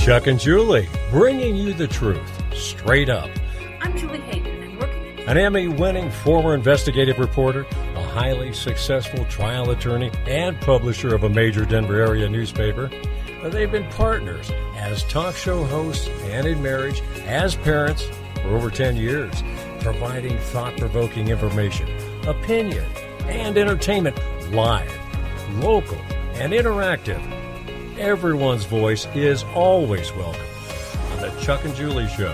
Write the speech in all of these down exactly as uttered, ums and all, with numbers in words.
Chuck and Julie, bringing you the truth, straight up. I'm Julie Hayden. I'm working An Emmy-winning former investigative reporter, a highly successful trial attorney, and publisher of a major Denver area newspaper. They've been partners as talk show hosts and in marriage, as parents for over ten years, providing thought-provoking information, opinion, and entertainment live, local, and interactive. Everyone's voice is always welcome on the Chuck and Julie Show.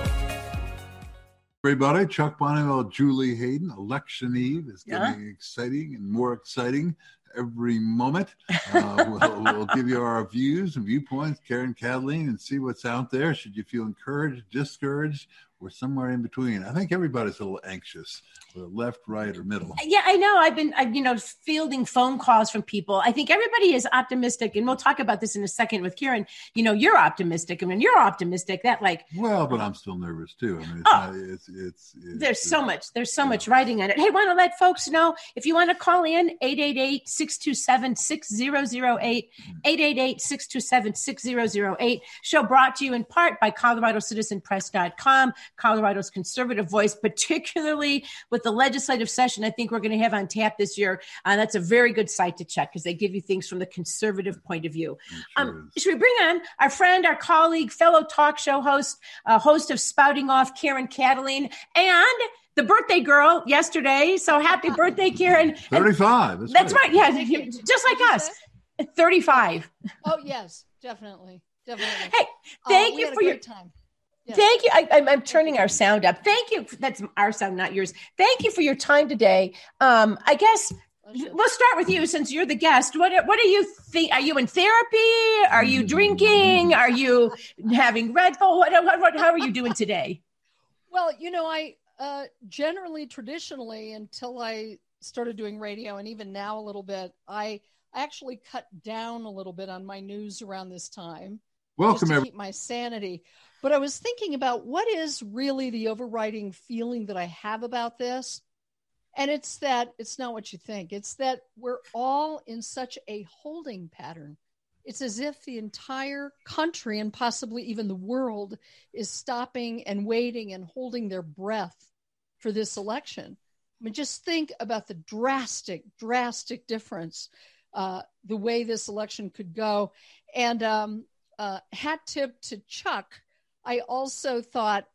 Everybody, Chuck Bonneville, Julie Hayden. Election Eve is getting Yeah. exciting and more exciting every moment. Uh, we'll, we'll give you our views and viewpoints, Karen, Kathleen, and see what's out there. Should you feel encouraged, discouraged, or somewhere in between? I think everybody's a little anxious, whether left, right, or middle. Yeah, I know. I've been, I've, you know, fielding phone calls from people. I think everybody is optimistic, and we'll talk about this in a second with Karen. You know, you're optimistic. I mean, you're optimistic. That like, Well, but I'm still nervous too. I mean, it's Oh. not, it's, it's, it's there's it's, so much. There's so yeah. much writing on it. Hey, want to let folks know if you want to call in eight eight eight, six two seven, six zero zero eight, eight eight eight, six two seven, six zero zero eight. Show brought to you in part by Colorado Citizen Press dot com, Colorado's conservative voice, particularly with the legislative session I think we're going to have on tap this year. Uh, that's a very good site to check because they give you things from the conservative point of view. Sure Um, is. should we bring on our friend, our colleague, fellow talk show host, uh, host of Spouting Off, Karen Kathleen, and the birthday girl yesterday. So happy birthday, Karen. And thirty-five. That's, that's right. Yeah, Thank you. just like What'd you us. say? thirty-five. Oh, yes, definitely. Definitely. Hey, Uh, thank we you had a for your great time. Yes. Thank you. I, I'm, I'm turning our sound up. Thank you. That's our sound, not yours. Thank you for your time today. Um, I guess Pleasure. we'll start with you since you're the guest. What What do you think? Are you in therapy? Are you drinking? Are you having Red Bull? What, what, what, how are you doing today? Well, you know, I uh, generally, traditionally, until I started doing radio, and even now a little bit, I actually cut down a little bit on my news around this time. Welcome, just to everyone. keep my sanity. But I was thinking about what is really the overriding feeling that I have about this. And it's that it's not what you think. It's that we're all in such a holding pattern. It's as if the entire country and possibly even the world is stopping and waiting and holding their breath for this election. I mean, just think about the drastic, drastic difference, uh, the way this election could go. And um, uh, hat tip to Chuck. I also thought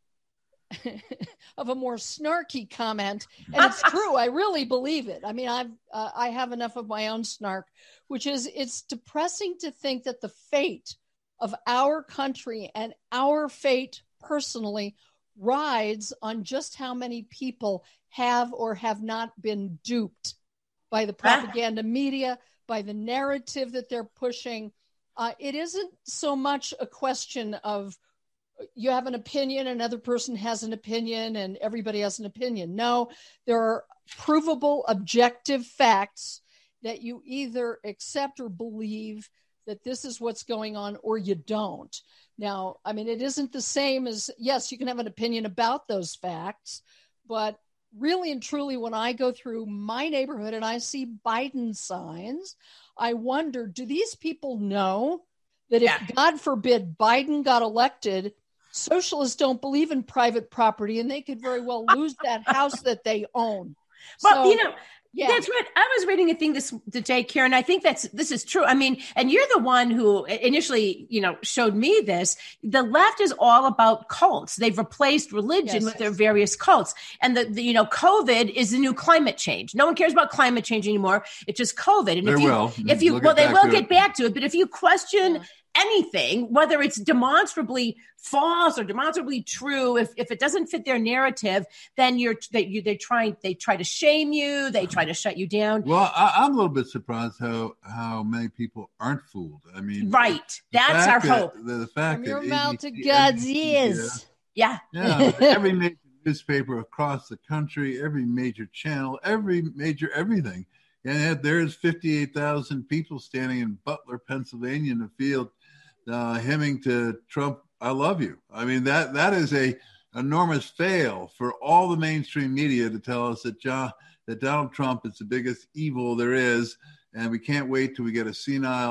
of a more snarky comment, and it's true. I really believe it. I mean, I've uh, I have enough of my own snark, which is it's depressing to think that the fate of our country and our fate personally rides on just how many people have or have not been duped by the propaganda media, by the narrative that they're pushing. Uh, it isn't so much a question of you have an opinion, another person has an opinion, and everybody has an opinion. No, there are provable, objective facts that you either accept or believe that this is what's going on, or you don't. Now, I mean, it isn't the same as, yes, you can have an opinion about those facts, but really and truly, when I go through my neighborhood and I see Biden signs, I wonder, do these people know that if, Yeah. God forbid, Biden got elected, socialists don't believe in private property, and they could very well lose that house that they own. Well, So, you know, yeah. that's what I was reading a thing this today, Karen. I think that's this is true. I mean, and you're the one who initially, you know, showed me this. The left is all about cults. They've replaced religion Yes. with their various cults. And the, the you know, COVID is the new climate change. No one cares about climate change anymore. It's just COVID. And They if you, will. if you, We'll well, get they back will to get it. back to it. But if you question Yeah. anything, whether it's demonstrably false or demonstrably true, if, if it doesn't fit their narrative, then you're they you they try they try to shame you, they try to shut you down. Well, I, I'm a little bit surprised how how many people aren't fooled. I mean, Right. the That's fact our that- hope. The, the fact From your that mouth A to B C, God's N B C, ears. Yeah. Yeah, yeah, every major newspaper across the country, every major channel, every major everything, and yet there's fifty-eight thousand people standing in Butler, Pennsylvania, in the field, uh, hymning to Trump, "I love you." I mean, that that is a enormous fail for all the mainstream media to tell us that John, that Donald Trump is the biggest evil there is, and we can't wait till we get a senile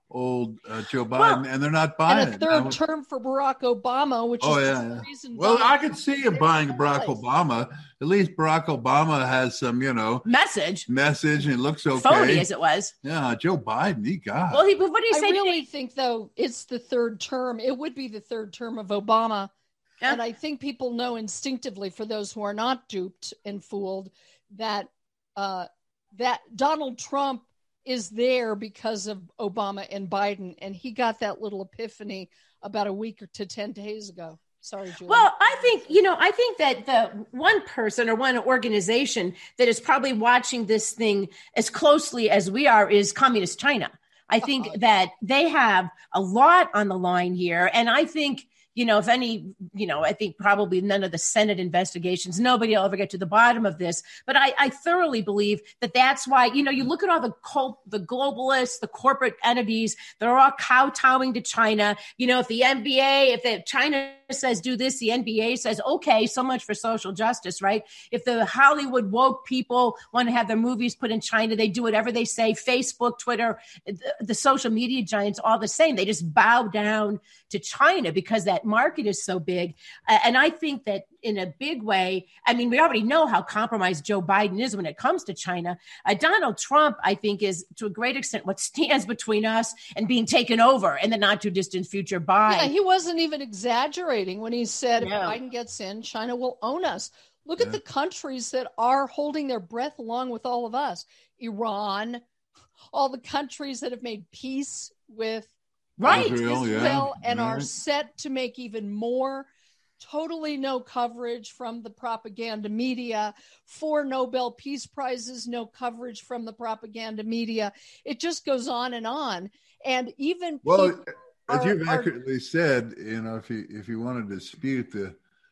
old uh, Joe Biden, Well, and they're not buying And a it. third Now, term for Barack Obama, which oh is yeah, the yeah. reason. Well, Donald I could see him buying Barack place. Obama. At least Barack Obama has some, you know, Message. message, and it looks okay. Phony as it was. Yeah, Joe Biden, he got. Well, he, what do you I say? really think, though, it's the third term. It would be the third term of Obama. Yeah. And I think people know instinctively, for those who are not duped and fooled, that uh, that Donald Trump is there because of Obama and Biden. And he got that little epiphany about a week or to ten days ago. Sorry, Julie. Well, I think, you know, I think that the one person or one organization that is probably watching this thing as closely as we are is Communist China. I think uh-huh. that they have a lot on the line here. And I think, you know, if any, you know, I think probably none of the Senate investigations, nobody will ever get to the bottom of this. But I, I thoroughly believe that that's why, you know, you look at all the cult, the globalists, the corporate entities, they're all kowtowing to China. You know, if the N B A, if the China says do this, the N B A says, okay, so much for social justice, right? If the Hollywood woke people want to have their movies put in China, they do whatever they say. Facebook, Twitter, the, the social media giants, all the same. They just bow down to China because that market is so big. Uh, and I think that in a big way, I mean, we already know how compromised Joe Biden is when it comes to China. Uh, Donald Trump, I think, is to a great extent what stands between us and being taken over in the not too distant future by. Yeah, he wasn't even exaggerating when he said No. if Biden gets in, China will own us. Look Yeah. at the countries that are holding their breath along with all of us. Iran, all the countries that have made peace with Right. Israel, Israel yeah. and are Right. set to make even more. Totally no coverage from the propaganda media. Four Nobel Peace Prizes, no coverage from the propaganda media. It just goes on and on. And even Well, people as are- you've are- accurately said, you know, if you if you want to dispute the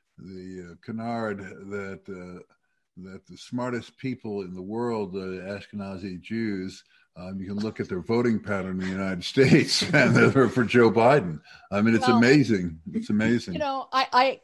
the uh, canard that uh, that the smartest people in the world, uh, Ashkenazi Jews, um, you can look at their voting pattern in the United States, and they're for Joe Biden. I mean, it's Well, amazing. It's amazing. You know, I,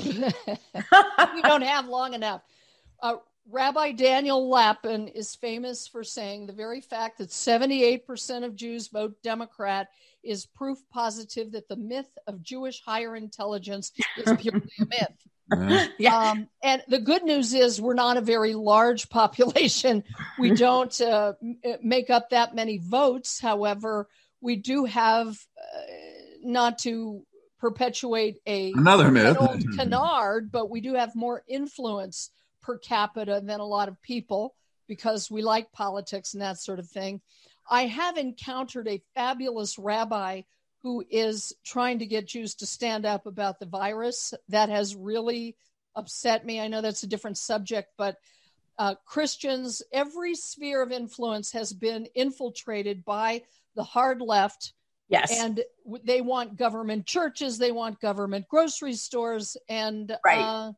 I we don't have long enough. Uh, Rabbi Daniel Lapin is famous for saying the very fact that seventy-eight percent of Jews vote Democrat is proof positive that the myth of Jewish higher intelligence is purely a myth. Yeah. Yeah. Um, and the good news is we're not a very large population. We don't uh, m- make up that many votes. However, we do have, uh, not to perpetuate a Another myth. an old canard, but we do have more influence per capita than a lot of people because we like politics and that sort of thing. I have encountered a fabulous rabbi who is trying to get Jews to stand up about the virus. That has really upset me. I know that's a different subject, but uh, Christians, every sphere of influence has been infiltrated by the hard left. Yes. And w- they want government churches. They want government grocery stores. And Right. uh,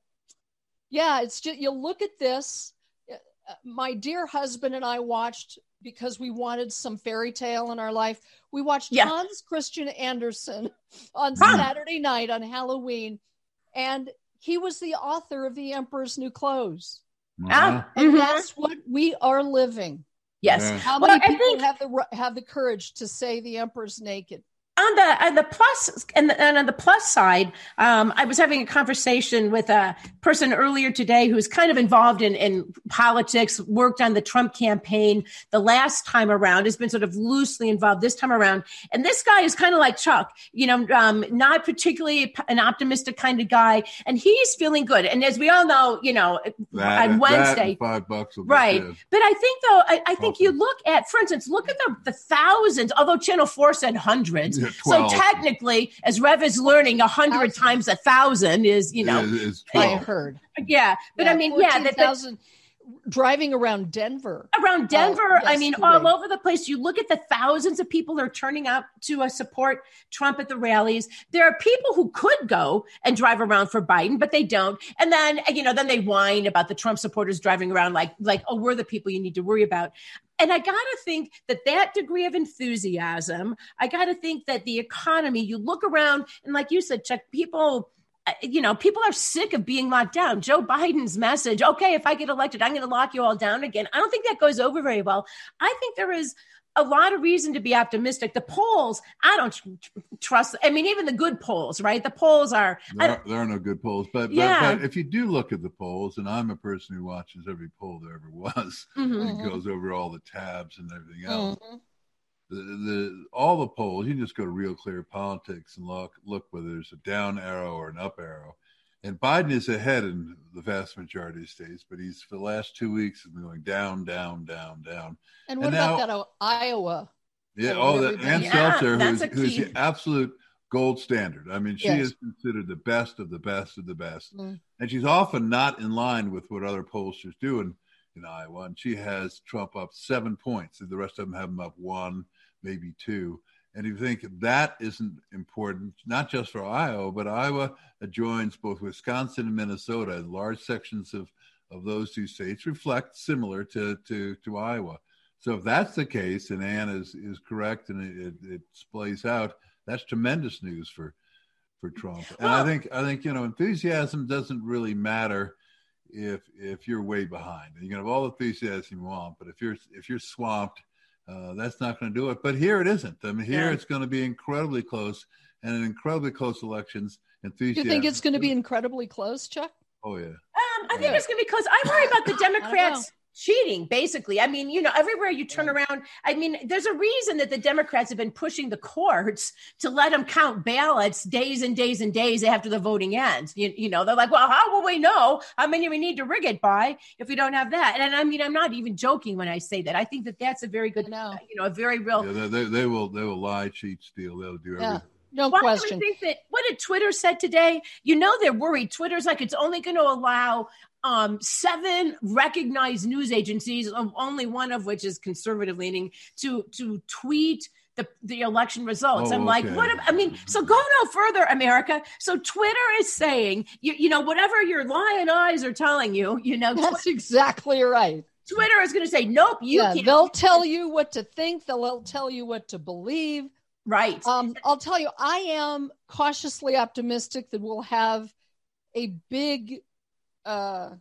yeah, it's just, you look at this. Uh, My dear husband and I watched, because we wanted some fairy tale in our life, we watched Yeah. Hans Christian Andersen on Huh. Saturday night on Halloween. And he was the author of The Emperor's New Clothes. Uh-huh. And Mhm. that's what we are living. Yes. Yeah. How Well, many I people think- have the ri- have the courage to say the emperor's naked? On the on the plus and, the, and on the plus side, um, I was having a conversation with a person earlier today who's kind of involved in, in politics, worked on the Trump campaign the last time around, has been sort of loosely involved this time around. And this guy is kind of like Chuck, you know, um, not particularly an optimistic kind of guy, and he's feeling good. And as we all know, you know, That- on that Wednesday, and five bucks will get right. you. But I think though, I, I think Awesome. you look at, for instance, look at the, the thousands, although Channel four said hundreds. Yeah, So twelve. technically, as Rev is learning, a hundred Thousand. times a thousand is, you know, It is- it's I twelve. heard. yeah. But I mean, yeah, that, that fourteen thousand driving around Denver. around Denver, I mean, all yesterday. over the place. You look at the thousands of people that are turning out to uh, support Trump at the rallies. There are people who could go and drive around for Biden, but they don't. And then, you know, then they whine about the Trump supporters driving around like, like, oh, we're the people you need to worry about. And I got to think that that degree of enthusiasm, I got to think that the economy, you look around and like you said, Chuck, people, uh, you know, people are sick of being locked down. Joe Biden's message, okay, if I get elected, I'm going to lock you all down again. I don't think that goes over very well. I think there is a lot of reason to be optimistic. The polls, I don't tr- trust. I mean, even the good polls, right? The polls are. There are, there are no good polls. But, yeah. but, but if you do look at the polls, and I'm a person who watches every poll there ever was, mm-hmm. and goes over all the tabs and everything else. Mm-hmm. The, the all the polls, you can just go to Real Clear Politics and look look whether there's a down arrow or an up arrow. And Biden is ahead in the vast majority of states, but he's for the last two weeks has been going down, down, down, down. And what and about now, that uh, Iowa? Yeah, oh, the Ann yeah, Seltzer, who's, who's the absolute gold standard. I mean, she yes. is considered the best of the best of the best, mm. and she's often not in line with what other pollsters do in, in Iowa. And she has Trump up seven points, and the rest of them have him up one, maybe two. And if you think that isn't important, not just for Iowa, but Iowa adjoins both Wisconsin and Minnesota, and large sections of, of those two states reflect similar to, to, to Iowa. So if that's the case, and Ann is, is correct, and it, it, it plays out, that's tremendous news for for Trump. And well, I think I think you know enthusiasm doesn't really matter if if you're way behind. You can have all the enthusiasm you want, but if you're if you're swamped, uh, that's not going to do it. But here it isn't. I mean, here yeah. it's going to be incredibly close, and in incredibly close elections, enthusiasm. You think it's going to be incredibly close, Chuck? Oh yeah. Um, I think yeah. it's going to be close. I worry about the Democrats. Cheating, basically. I mean, you know, everywhere you turn around, I mean, there's a reason that the Democrats have been pushing the courts to let them count ballots days and days and days after the voting ends. You, you know, they're like, well, how will we know how many we need to rig it by if we don't have that? And I mean, I'm not even joking when I say that. I think that that's a very good, no. you know, a very real. Yeah, they, they will, they will lie, cheat, steal. They'll do everything. Yeah. No Why question. Do we think that, what did Twitter said today? You know, they're worried. Twitter's like, it's only going to allow um, seven recognized news agencies, only one of which is conservative leaning, to to tweet the, the election results. Oh, I'm like, okay. what? If, I mean, so go no further, America. So Twitter is saying, you, you know, whatever your lying eyes are telling you, you know. That's Tw- exactly right. Twitter is going to say, nope, you yeah, can't. They'll tell you what to think. They'll tell you what to believe. Right. Um, I'll tell you, I am cautiously optimistic that we'll have a big uh,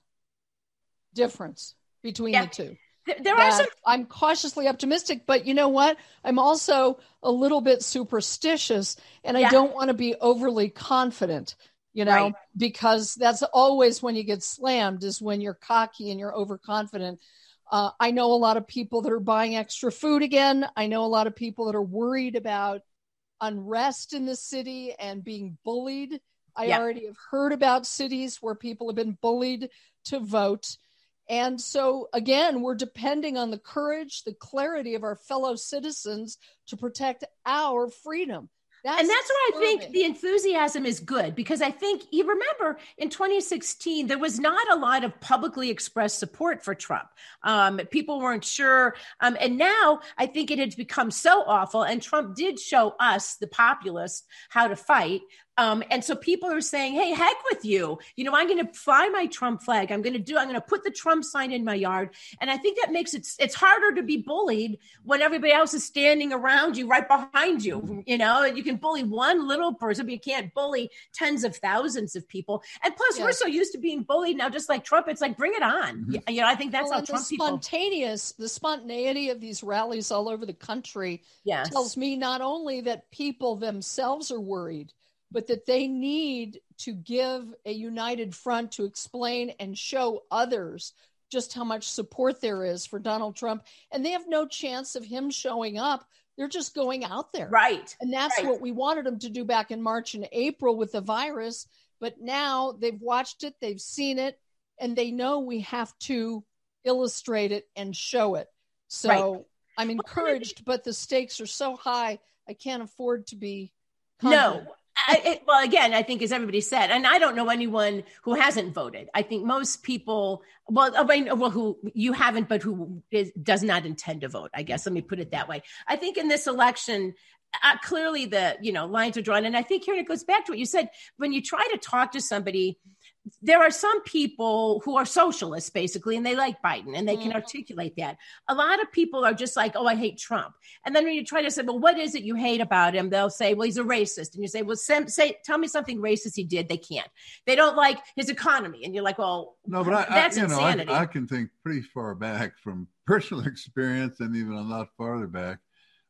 difference between yeah. the two. There, there are some. I'm cautiously optimistic, but you know what? I'm also a little bit superstitious, and I yeah. don't want to be overly confident, you know, right. because that's always when you get slammed is when you're cocky and you're overconfident. Uh, I know a lot of people that are buying extra food again. I know a lot of people that are worried about unrest in the city and being bullied. I yeah. already have heard about cities where people have been bullied to vote. And so, again, we're depending on the courage, the clarity of our fellow citizens to protect our freedom. That's and that's why I think the enthusiasm is good, because I think you remember in twenty sixteen, there was not a lot of publicly expressed support for Trump. Um, people weren't sure. Um, and now I think it had become so awful. And Trump did show us, the populace, how to fight. Um, and so people are saying, hey, heck with you. You know, I'm going to fly my Trump flag. I'm going to do, I'm going to put the Trump sign in my yard. And I think that makes it, it's harder to be bullied when everybody else is standing around you, right behind you. You know, you can bully one little person, but you can't bully tens of thousands of people. And plus, yeah. we're so used to being bullied now, just like Trump. It's like, bring it on. Mm-hmm. You know, I think that's well, how Trump the people. Spontaneous, the spontaneity of these rallies all over the country yes. tells me not only that people themselves are worried, but that they need to give a united front to explain and show others just how much support there is for Donald Trump. And they have no chance of him showing up. They're just going out there. Right. And that's right. what we wanted them to do back in March and April with the virus. But now they've watched it, they've seen it, and they know we have to illustrate it and show it. So right. I'm encouraged, but the stakes are so high, I can't afford to be confident. No. I, it, well, again, I think as everybody said, and I don't know anyone who hasn't voted. I think most people, well, I mean, well, who you haven't, but who is, does not intend to vote, I guess. Let me put it that way. I think in this election, uh, clearly the, you know, lines are drawn. And I think here, and it goes back to what you said, when you try to talk to somebody, there are some people who are socialists, basically, and they like Biden, and they can mm-hmm. articulate that. A lot of people are just like, oh, I hate Trump. And then when you try to say, well, what is it you hate about him? They'll say, well, he's a racist. And you say, well, say, say tell me something racist he did. They can't. They don't like his economy. And you're like, well, no, but I, that's I, you insanity. know, I, I can think pretty far back from personal experience and even a lot farther back.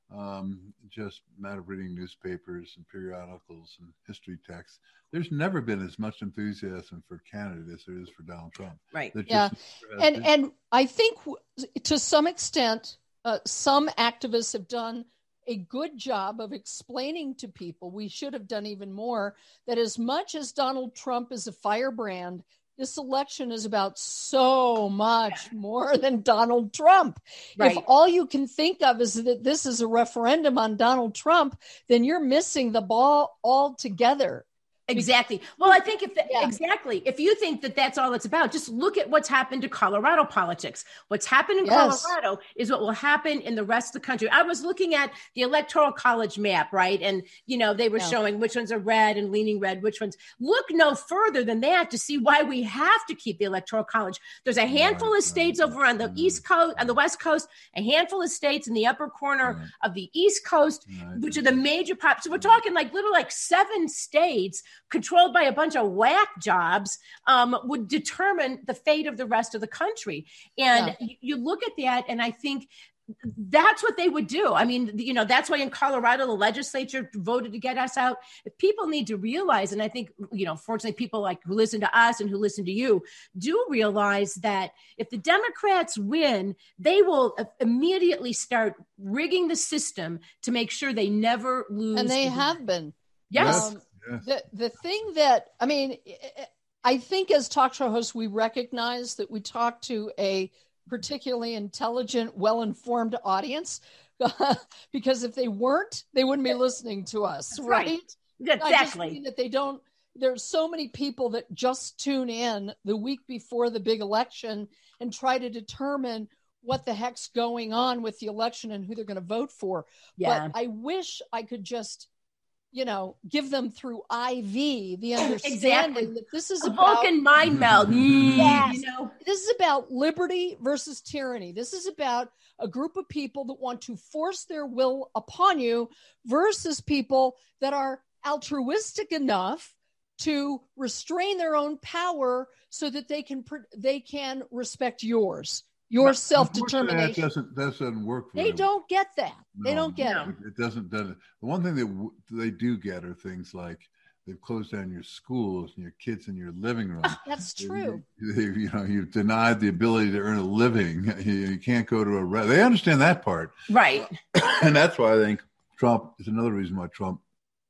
um, just a matter of reading newspapers and periodicals and history texts. There's never been as much enthusiasm for Canada as there is for Donald Trump. Right. Yeah. And, and I think to some extent, uh, some activists have done a good job of explaining to people, we should have done even more, that as much as Donald Trump is a firebrand, this election is about so much more than Donald Trump. Right. If all you can think of is that this is a referendum on Donald Trump, then you're missing the ball altogether. Exactly. Well, I think if the, Yeah. exactly, if you think that that's all it's about, just look at what's happened to Colorado politics. What's happened in Yes. Colorado is what will happen in the rest of the country. I was looking at the Electoral College map, right? And, you know, they were Yeah. showing which ones are red and leaning red, which ones. Look no further than that to see why we have to keep the Electoral College. There's a handful Right, of states right, over on the right. East Coast, on the West Coast, a handful of states in the upper corner Right. of the East Coast, Right. which are the major pop. So we're talking like little like seven states controlled by a bunch of whack jobs, um, would determine the fate of the rest of the country. And Yeah. you, you look at that, and I think that's what they would do. I mean, you know, that's why in Colorado, the legislature voted to get us out. People need to realize, and I think, you know, fortunately, people like who listen to us and who listen to you do realize that if the Democrats win, they will immediately start rigging the system to make sure they never lose. And they have been. Yes. Um, Yes. The the thing that, I mean, I think as talk show hosts, we recognize that we talk to a particularly intelligent, well-informed audience, because if they weren't, they wouldn't be listening to us, Right. right? I just Exactly. mean that they don't, there's so many people that just tune in the week before the big election and try to determine what the heck's going on with the election and who they're going to vote for. Yeah. But I wish I could just, you know, give them through I V the understanding Exactly. that this is A about Vulcan mind meld. Mm, Yes. You know? this is about liberty versus tyranny. This is about a group of people that want to force their will upon you versus people that are altruistic enough to restrain their own power so that they can they can respect yours, your self-determination. That doesn't, that doesn't work for They them. don't get that. They No, don't get no. it. It doesn't. doesn't. The one thing that w- they do get are things like they've closed down your schools and your kids in your living room. That's true. You, you, you know, you've denied the ability to earn a living. You, you can't go to a. Re- they understand that part, Right. and that's why I think Trump is another reason why Trump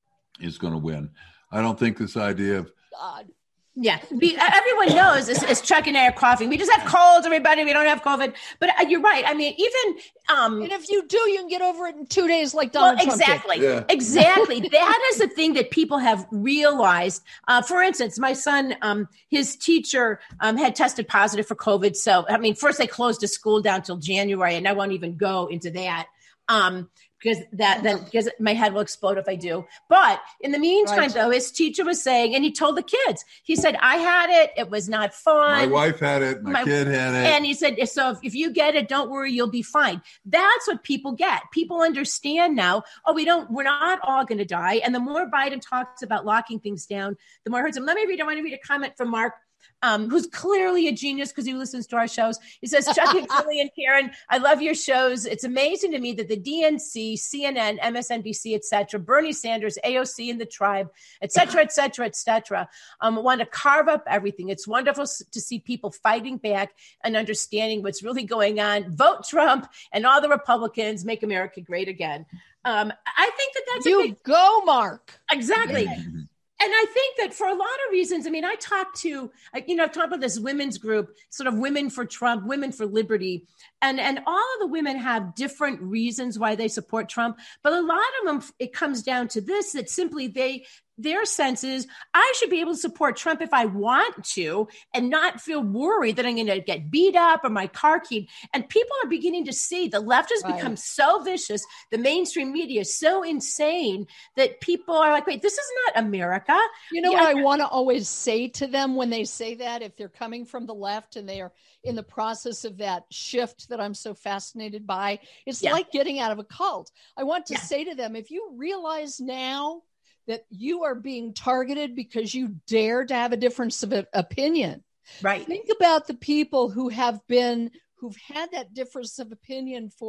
is going to win. I don't think this idea of God. Yeah, Be, everyone knows, as, as Chuck and I are coughing, we just have colds, everybody. We don't have COVID. But uh, you're right. I mean, even um, And if you do, you can get over it in two days, like well, Donald Trump did. exactly, Yeah. exactly. That is the thing that people have realized. Uh, for instance, my son, um, his teacher um, had tested positive for COVID. So, I mean, first they closed his school down till January, and I won't even go into that. Um, because that then because my head will explode if I do. But in the meantime, Right. though, his teacher was saying, and he told the kids, he said, I had it. It was not fun. my wife had it, my, My- kid had it. And he said, so if, if you get it, don't worry, you'll be fine. That's what people get. People understand now, oh, we don't, we're not all going to die. And the more Biden talks about locking things down, the more it hurts him. Let me read, I want to read a comment from Mark. Um, who's clearly a genius because he listens to our shows. He says, Chuck and Julie and Karen, I love your shows. It's amazing to me that the D N C, C N N, M S N B C, et cetera, Bernie Sanders, A O C and the Tribe, et cetera, et cetera, et cetera, um, want to carve up everything. It's wonderful to see people fighting back and understanding what's really going on. Vote Trump and all the Republicans, make America great again. Um, I think that that's You a big, go, Mark. exactly. And I think that for a lot of reasons, I mean, I talked to, you know, I've talked about this women's group, sort of Women for Trump, Women for Liberty. And, and all of the women have different reasons why they support Trump. But a lot of them, it comes down to this, that simply they, their sense is, I should be able to support Trump if I want to and not feel worried that I'm going to get beat up or my car keyed. And people are beginning to see the left has Right. become so vicious. The mainstream media is so insane that people are like, wait, this is not America. You know Yeah, what I want to always say to them when they say that, if they're coming from the left and they are in the process of that shift that I'm so fascinated by, it's Yeah. like getting out of a cult. I want to Yeah. say to them, if you realize now that you are being targeted because you dare to have a difference of opinion, Right. think about the people who have been, who've had that difference of opinion for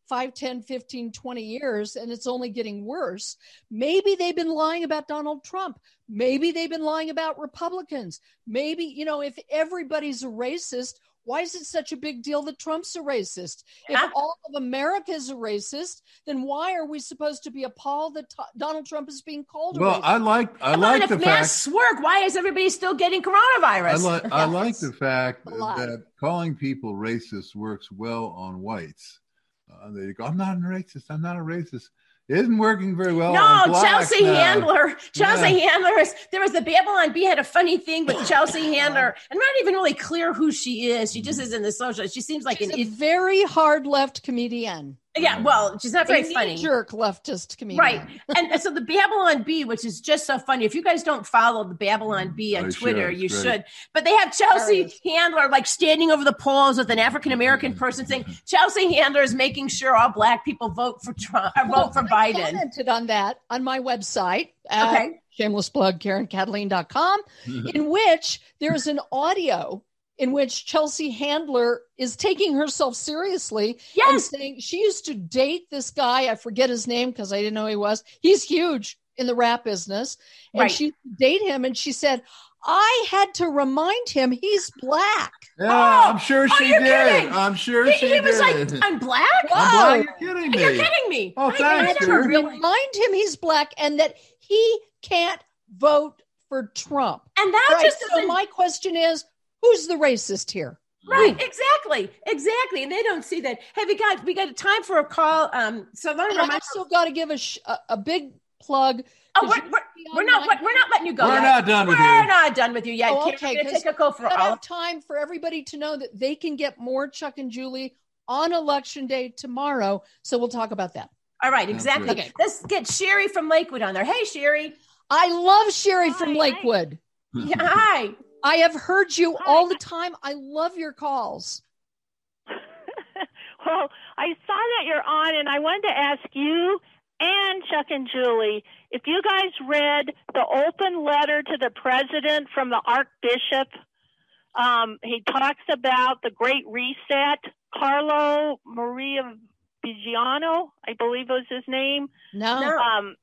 five, ten, fifteen, twenty years, and it's only getting worse. Maybe they've been lying about Donald Trump. Maybe they've been lying about Republicans. Maybe, you know, if everybody's a racist, why is it such a big deal that Trump's a racist? Yeah. If all of America is a racist, then why are we supposed to be appalled that t- Donald Trump is being called a Well, racist? I like I Come like on, the if fact masks work, why is everybody still getting coronavirus? I like I like the fact a lie. that calling people racist works well on whites. Uh, they go, I'm not a racist. I'm not a racist. It isn't working very well. No, on blacks Chelsea now. Handler. Chelsea Yeah. Handler is there was the Babylon Bee had a funny thing with Chelsea Handler, and not even really clear who she is. She just is in the social. She seems like She's an a very hard left comedian. yeah. Well, she's not very a funny. jerk leftist comedian. Right. And so the Babylon Bee, which is just so funny. If you guys don't follow the Babylon Bee on I Twitter, should. you It's great. should. But they have Chelsea Hilarious. Handler like standing over the polls with an African American person saying, Chelsea Handler is making sure all black people vote for Trump or vote for I Biden. commented on that on my website. At Okay. Shameless plug, Karen Cataline dot com, in which there's an audio in which Chelsea Handler is taking herself seriously and Yes. saying she used to date this guy. I forget his name because I didn't know who he was. He's huge in the rap business. And Right. she used to date him. And she said, I had to remind him he's black. Yeah, Oh, I'm sure oh, she you're did. kidding. I'm sure He, she he was did. like, I'm black? I'm Wow. black. You're kidding me. You're kidding me. Oh, I- thanks, I never Karen. really- Remind him he's black and that he can't vote for Trump. And that Right, just so doesn't my question is, who's the racist here? Right, exactly, exactly, and they don't see that. Hey, we got we got a time for a call. Um, so let me And I remind. also got to give a, sh- a a big plug. Oh, 'cause we're, you we're, see we're on not my- we're not letting you go. We're yet. not done with We're you. not done with you yet. Oh, Karen, okay, we're gonna 'cause take a call for I all. have time for everybody to know that they can get more Chuck and Julie on election day tomorrow. So we'll talk about that. All right, exactly. good. Okay. Let's get Sherry from Lakewood on there. Hey, Sherry. I love Sherry Hi, from hi. Lakewood. Yeah, hi. I have heard you Hi. all the time. I love your calls. Well, I saw that you're on, and I wanted to ask you and Chuck and Julie if you guys read the open letter to the president from the Archbishop. Um, he talks about the Great Reset. Carlo Maria Vigiano, I believe was his name. No. No. Um,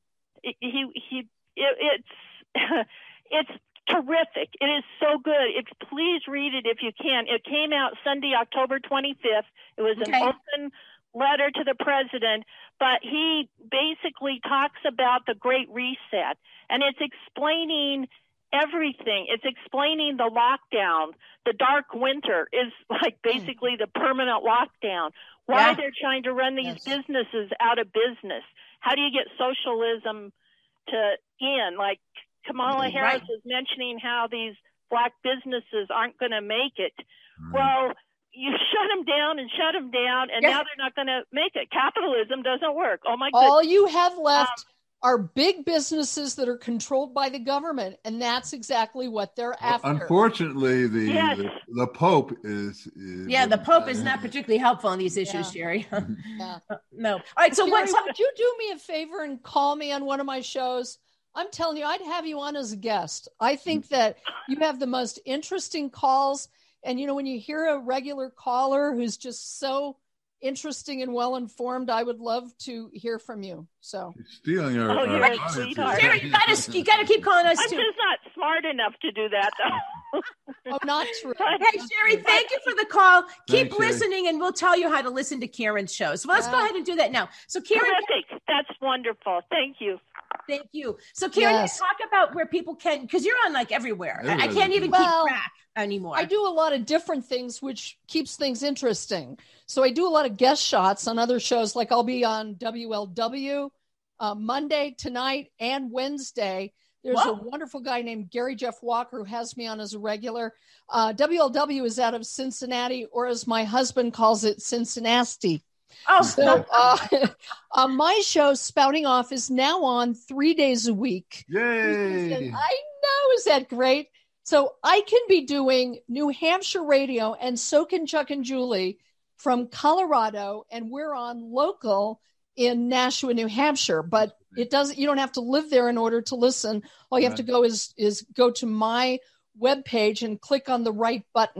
he he, it, it's it's terrific. It is so good. It's, please read it if you can. It came out Sunday, October twenty-fifth. It was Okay. an open letter to the president, but he basically talks about the Great Reset, and it's explaining everything. It's explaining the lockdown. The dark winter is like basically the permanent lockdown. Why Yeah. they're trying to run these Yes. businesses out of business. How do you get socialism to end? Like Kamala Harris Right. is mentioning how these black businesses aren't going to make it. Right. Well, you shut them down and shut them down, and Yeah. now they're not going to make it. Capitalism doesn't work. Oh, my goodness. All you have left are big businesses that are controlled by the government, and that's exactly what they're Well, after. unfortunately, the, Yes. the the Pope is, is Yeah, the Pope is not particularly helpful on these issues, Yeah. Sherry. Yeah. No. All right. So Sherry, what's would you do me a favor and call me on one of my shows? I'm telling you, I'd have you on as a guest. I think that you have the most interesting calls. And, you know, when you hear a regular caller who's just so interesting and well-informed, I would love to hear from you. So stealing our, Oh, our you're a audience sweetheart. here. Sherry? You gotta you gotta keep calling us I'm too. just not smart enough to do that, though. oh, not true. Hey, Sherry, thank you for the call. Keep Thanks, Sherry. listening, and we'll tell you how to listen to Karen's show. So let's go Yeah. ahead and do that now. So, Karen, Terrific. That's wonderful. Thank you. thank you. So, Karen, Yes. talk about where people can, because you're on like everywhere. I- I Everywhere. can't even Well, keep track anymore. I do a lot of different things, which keeps things interesting. So I do a lot of guest shots on other shows. Like I'll be on W L W uh, Monday, tonight, and Wednesday. There's Whoa. a wonderful guy named Gary Jeff Walker who has me on as a regular. Uh, W L W is out of Cincinnati, or as my husband calls it, Cincinnati. Oh, So uh, uh, my show, Spouting Off, is now on three days a week. I Yay! know, is that great? So I can be doing New Hampshire radio, and so can Chuck and Julie from Colorado, and we're on local in Nashua, New Hampshire. But it doesn't. You don't have to live there in order to listen. All you have to go is is go to my webpage and click on the right button,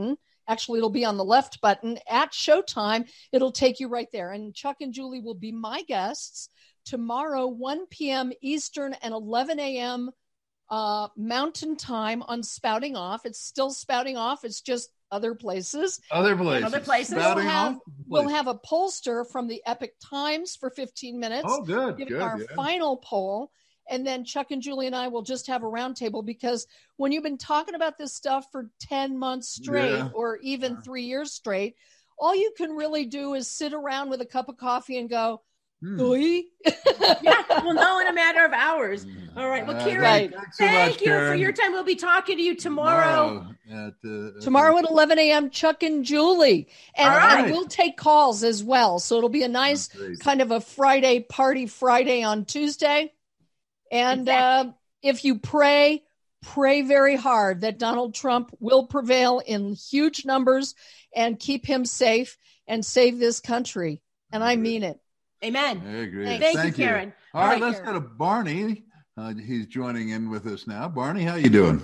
Actually, it'll be on the left button at showtime. It'll take you right there. And Chuck and Julie will be my guests tomorrow, one p.m. Eastern and eleven a.m. Uh, Mountain Time on Spouting Off. It's still Spouting Off. It's just other places. Other places. Other places. We'll have, we'll have a pollster from the Epic Times for fifteen minutes. Oh, good. Giving good, our yeah. final poll. And then Chuck and Julie and I will just have a roundtable, because when you've been talking about this stuff for ten months straight Yeah. or even three years straight, all you can really do is sit around with a cup of coffee and go, Hmm. "Oi." Yeah, we'll know in a matter of hours. All right. Well, Uh, Karen, Right. thanks so thank much, you for Karen. your time. We'll be talking to you tomorrow. Tomorrow at, uh, at Tomorrow the- at eleven a.m., Chuck and Julie. And, All right. and we'll take calls as well. So it'll be a nice Great. kind of a Friday party Friday on Tuesday. And uh, if you pray, pray very hard that Donald Trump will prevail in huge numbers and keep him safe and save this country. And I mean it. Amen. I agree. Thank Thank you, Karen. All right, All right, let's Karen. go to Barney. Uh, he's joining in with us now. Barney, how you doing?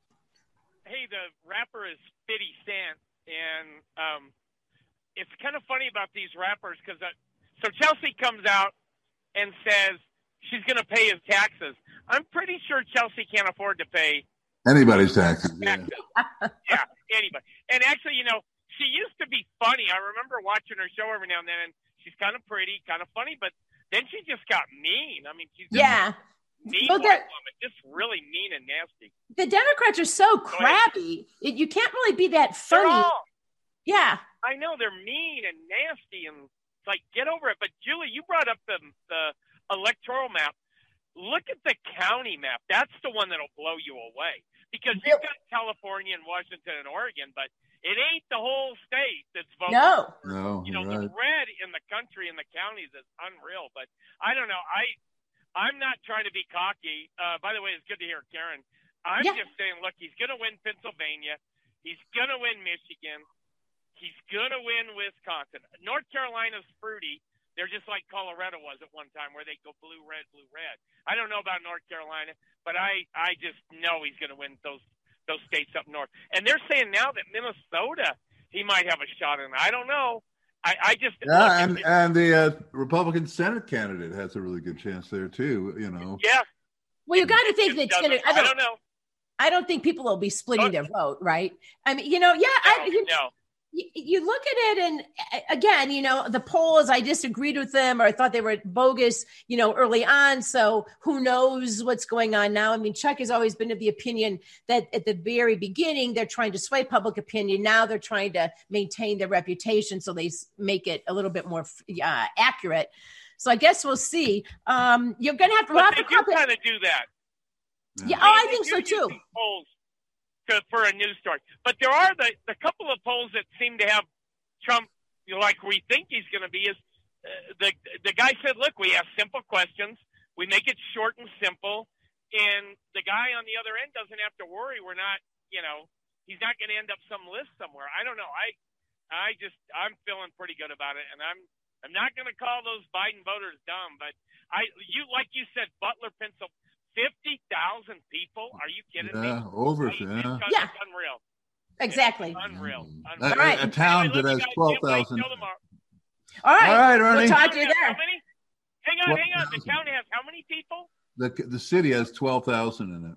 Hey, the rapper is fifty Cent, and um, it's kind of funny about these rappers because uh, so Chelsea comes out and says she's going to pay his taxes. I'm pretty sure Chelsea can't afford to pay Anybody's taxes. Yeah. taxes. Yeah, anybody. And actually, you know, she used to be funny. I remember watching her show every now and then, and she's kind of pretty, kind of funny, but then she just got mean. I mean, she's just Yeah. mean Well, white that- woman, just really mean and nasty. The Democrats are so crabby. It, you can't really be that They're funny. all. Yeah. I know they're mean and nasty, and it's like, get over it. But Julie, you brought up the the electoral map. Look at the county map. That's the one that'll blow you away, because you've got California and Washington and Oregon, but it ain't the whole state that's voting. No. No, You know, you're the right. red in the country and the counties is unreal. But I don't know. I I'm not trying to be cocky. Uh, by the way, it's good to hear Karen. I'm Yeah. just saying, look, he's going to win Pennsylvania. He's going to win Michigan. He's going to win Wisconsin. North Carolina's fruity. They're just like Colorado was at one time, where they go blue, red, blue, red. I don't know about North Carolina, but I, I just know he's going to win those those states up north. And they're saying now that Minnesota, he might have a shot in. I don't know. I, I just Yeah, look, and, it- and the uh, Republican Senate candidate has a really good chance there, too, you know. yeah. Well, you got to think It that's going doesn't- to. I I don't. don't know. I don't think people will be splitting Oh. their vote, right? I mean, you know, yeah. I, No, you, no. you- you look at it, and uh, again, you know, the polls, I disagreed with them, or I thought they were bogus, you know, early on. So who knows what's going on now? I mean, Chuck has always been of the opinion that at the very beginning, they're trying to sway public opinion. Now they're trying to maintain their reputation, so they s- make it a little bit more uh, accurate. So I guess we'll see. Um, you're going to have to. we'll But have they to do copy- kind of do that. Yeah, oh, I They think do so use too. these polls to, for a news story. But there are the, the couple of polls that seem to have Trump, you know, like we think he's going to be. Is uh, the the guy said, "Look, we ask simple questions. We make it short and simple, and the guy on the other end doesn't have to worry. We're not, you know, he's not going to end up some list somewhere. I don't know. I I just I'm feeling pretty good about it, and I'm I'm not going to call those Biden voters dumb, but I you like you said, Butler, Pennsylvania. Fifty thousand people? Are you kidding me? Yeah, over, It's, yeah. it's Yeah. unreal. Exactly. It's unreal. A, unreal. a- right. a town Anyway, that love has you guys. twelve Can't wait thousand. till tomorrow. All right. All right, Ernie. We'll talk to you Town has there. How many? Hang on, What? hang on. The town has how many people? The, the city has twelve thousand in it.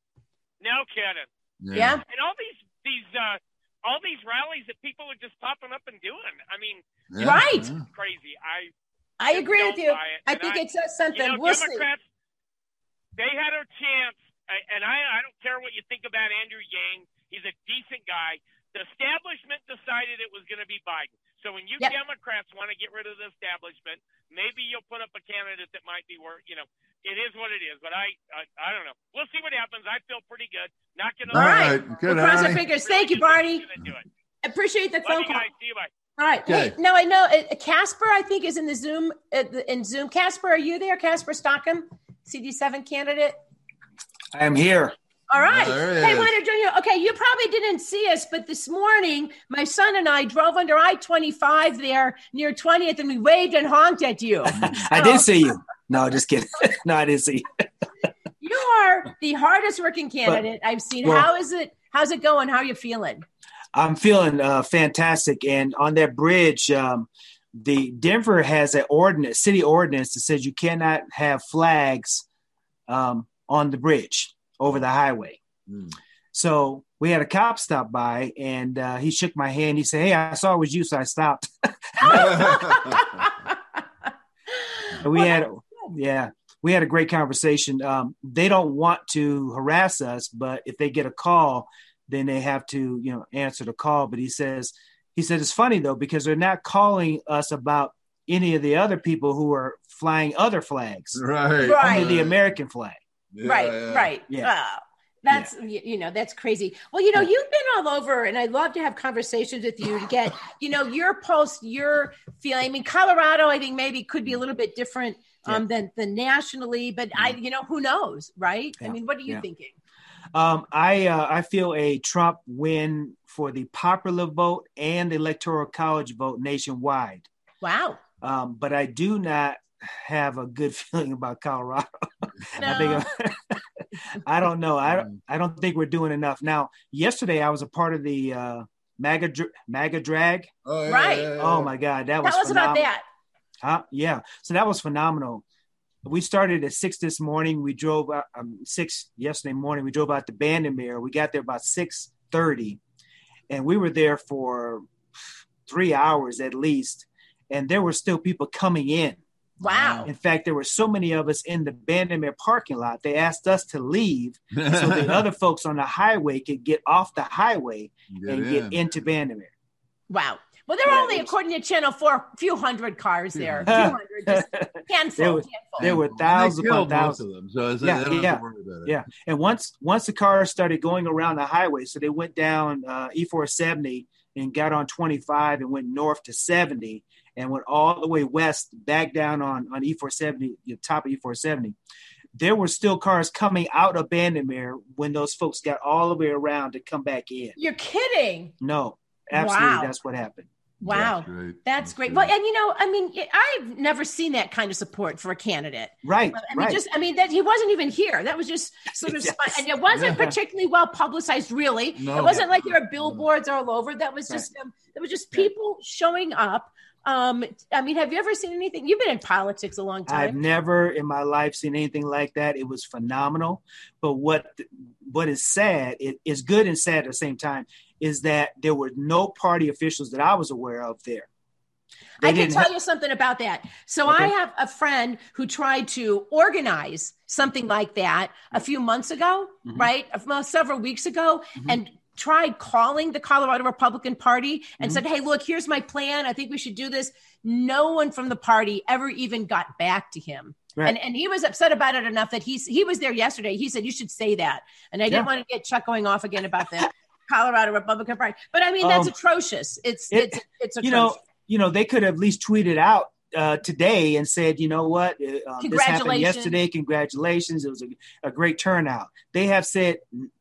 No kidding. Yeah. And all these these uh all these rallies that people are just popping up and doing. I mean, Yeah, Right. yeah. crazy. I I Just agree don't with you. buy it. I And think I- it says something. you know, we'll see. Democrats, they had a chance, I- and I, I don't care what you think about Andrew Yang. He's a decent guy. The establishment decided it was going to be Biden. So when you Yep. Democrats want to get rid of the establishment, maybe you'll put up a candidate that might be worth, you know, it is what it is. But I, I, I don't know. We'll see what happens. I feel pretty good. Not going to. All right. Good, We'll cross our Ernie. fingers. Thank you, Barney. Do it. Appreciate the Love phone you call. guys. See you. Bye. All right. Okay. Hey, now I know uh, Casper, I think, is in the Zoom, uh, the- in Zoom. Casper, are you there? Casper Stockham, C D seven candidate? I am here. All right. There he Hey, is. wanted to join you. Okay, you probably didn't see us, but this morning, my son and I drove under I twenty-five there near twentieth, and we waved and honked at you. I did see you. No, just kidding. No, I didn't see you. You are the hardest working candidate I've seen. well- How is it? How's it going? How are you feeling? I'm feeling uh, fantastic. And on that bridge, um, the Denver has an ordinance, city ordinance that says you cannot have flags um, on the bridge over the highway. Mm. So we had a cop stop by, and uh, he shook my hand. He said, "Hey, I saw it was you, so I stopped." we well, had, yeah, we had a great conversation. Um, they don't want to harass us, but if they get a call, then they have to, you know, answer the call. But he says, he said it's funny though, because they're not calling us about any of the other people who are flying other flags, right? right. Only the American flag, yeah, right, yeah. right, yeah. Uh, That's, yeah. you know, that's crazy. Well, you know, you've been all over, and I'd love to have conversations with you to get, you know, your post, your feeling. I mean, Colorado, I think maybe could be a little bit different um, yeah. than, than nationally, but I, you know, who knows, right? Yeah. I mean, what are you yeah. thinking? Um, I, uh, I feel a Trump win for the popular vote and the Electoral College vote nationwide. Wow. Um, but I do not have a good feeling about Colorado. No. I think I don't know. I don't, I don't think we're doing enough. Now, yesterday I was a part of the uh, MAGA, MAGA drag. Oh, yeah, right. Yeah, yeah, yeah. Oh my God. That was Tell us phenomenal. about that. Huh? Yeah. So that was phenomenal. We started at six this morning. We drove out um, six yesterday morning. We drove out to Bandimere. We got there about six thirty, and we were there for three hours at least. And there were still people coming in. Wow. In fact, there were so many of us in the Bandimere parking lot. They asked us to leave so the other folks on the highway could get off the highway get and in. get into Bandimere. Wow. Well, there were yeah, only, was, according to Channel four, a few hundred cars there. A few hundred, just handful, there, were, handful. there were thousands upon thousands of them. So it's, yeah, they don't yeah, have to worry about it. yeah. And once once the cars started going around the highway, so they went down uh, E four seventy and got on twenty-five and went north to seventy and went all the way west, back down on, on E four seventy, the top of E four seventy. There were still cars coming out of Bandimere when those folks got all the way around to come back in. You're kidding. No, absolutely. Wow. That's what happened. Wow. That's great. That's, That's great. great. Well, and you know, I mean, I've never seen that kind of support for a candidate. Right. I mean, right. just, I mean, that he wasn't even here. That was just sort of, yes. and it wasn't yeah. particularly well publicized, really. No. It wasn't like there were billboards all over. That was just, right. um, that was just people right. showing up. Um, I mean, have you ever seen anything? You've been in politics a long time. I've never in my life seen anything like that. It was phenomenal. But what, what is sad, it is good and sad at the same time, is that there were no party officials that I was aware of there. They I can tell have- you something about that. So okay. I have a friend who tried to organize something like that a few months ago, mm-hmm. right? Well, several weeks ago, mm-hmm. and tried calling the Colorado Republican Party and mm-hmm. said, hey, look, here's my plan. I think we should do this. No one from the party ever even got back to him. Right. And and he was upset about it enough that he's, he was there yesterday. He said, you should say that. And I didn't yeah. want to get Chuck going off again about that. Colorado Republican Party. But I mean, that's um, atrocious. It's, it, it's, it's atrocious. You know, you know, they could have at least tweeted out uh, today and said, you know what, uh, this happened yesterday. Congratulations. It was a, a great turnout. They have said,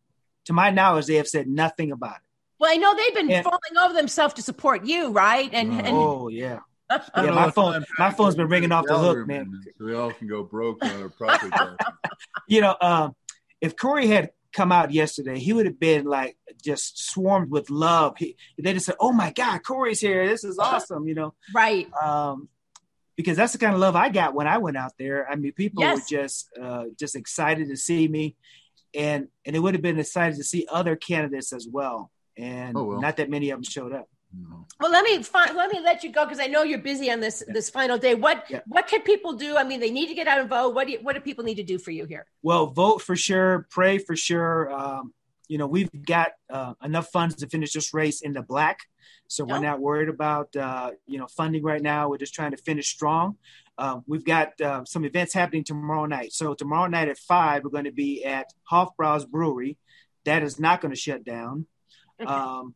to my knowledge, they have said nothing about it. Well, I know they've been and, falling over themselves to support you, right? And, and oh yeah. Yeah, my phone, my phone's been ringing off the hook, man. So we all can go broke on our property tax. You know, um, if Corey had come out yesterday, he would have been like just swarmed with love. He, they just said, "Oh my God, Corey's here! This is awesome!" You know, right? Um, because that's the kind of love I got when I went out there. I mean, people yes. were just uh, just excited to see me, and and it would have been excited to see other candidates as well. And oh, well. not that many of them showed up. No. Well, let me fi- let me let you go because I know you're busy on this yeah. this final day. What yeah. what can people do? I mean, they need to get out and vote. What do you, what do people need to do for you here? Well, vote for sure. Pray for sure. Um, you know, we've got uh, enough funds to finish this race in the black, so we're oh. not worried about uh, you know funding right now. We're just trying to finish strong. Uh, we've got uh, some events happening tomorrow night. So tomorrow night at five, we're going to be at Hofbrau's Brewery. That is not going to shut down. Okay. Um,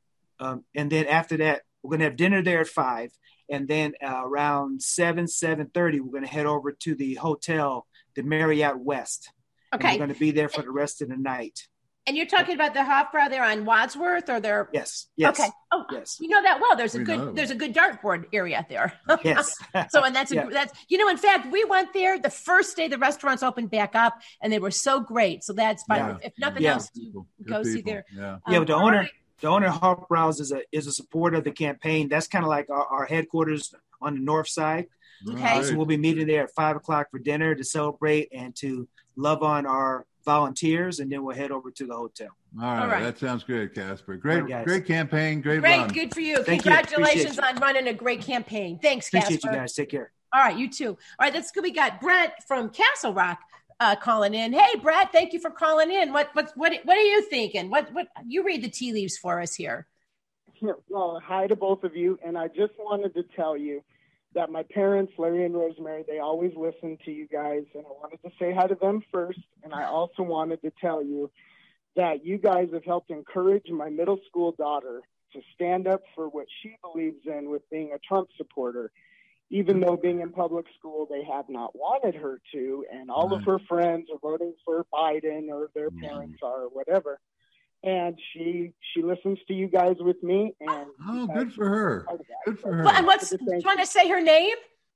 Um, and then after that, we're going to have dinner there at five. And then uh, around seven, seven thirty, we're going to head over to the hotel, the Marriott West. Okay. And we're going to be there for the rest of the night. And you're talking about the Hofbrau there on Wadsworth, or there? Yes. Yes. Okay. Oh, yes. You know that well. There's a we good know. there's a good dartboard area there. Yes. So and that's a, yeah. that's you know in fact we went there the first day the restaurants opened back up and they were so great. So that's fine. Yeah. If nothing yeah. else, Good go people. see there. Yeah. Um, yeah. But the owner. Right. the owner of Hawk Browse is a is a supporter of the campaign. That's kind of like our, our headquarters on the north side. Okay. Uh, so we'll be meeting there at five o'clock for dinner to celebrate and to love on our volunteers, and then we'll head over to the hotel. All right, All right. that sounds good, Casper. Great, Right, great campaign, great, Great, run. good for you. Thank you. Congratulations Appreciate on running a great campaign. Thanks, Appreciate Casper. you guys. Take care. All right, you too. All right, that's good. We got Brett from Castle Rock uh, calling in. Hey, Brett, thank you for calling in. What what what what are you thinking? What what you read the tea leaves for us here? Well, hi to both of you, and I just wanted to tell you that my parents, Larry and Rosemary, they always listen to you guys, and I wanted to say hi to them first, and I also wanted to tell you that you guys have helped encourage my middle school daughter to stand up for what she believes in with being a Trump supporter, even though being in public school, they have not wanted her to, and all of her friends are voting for Biden or their parents are or whatever. And she she listens to you guys with me. And Oh, good for her. Good for her. Well, and what's, do you want to say her name?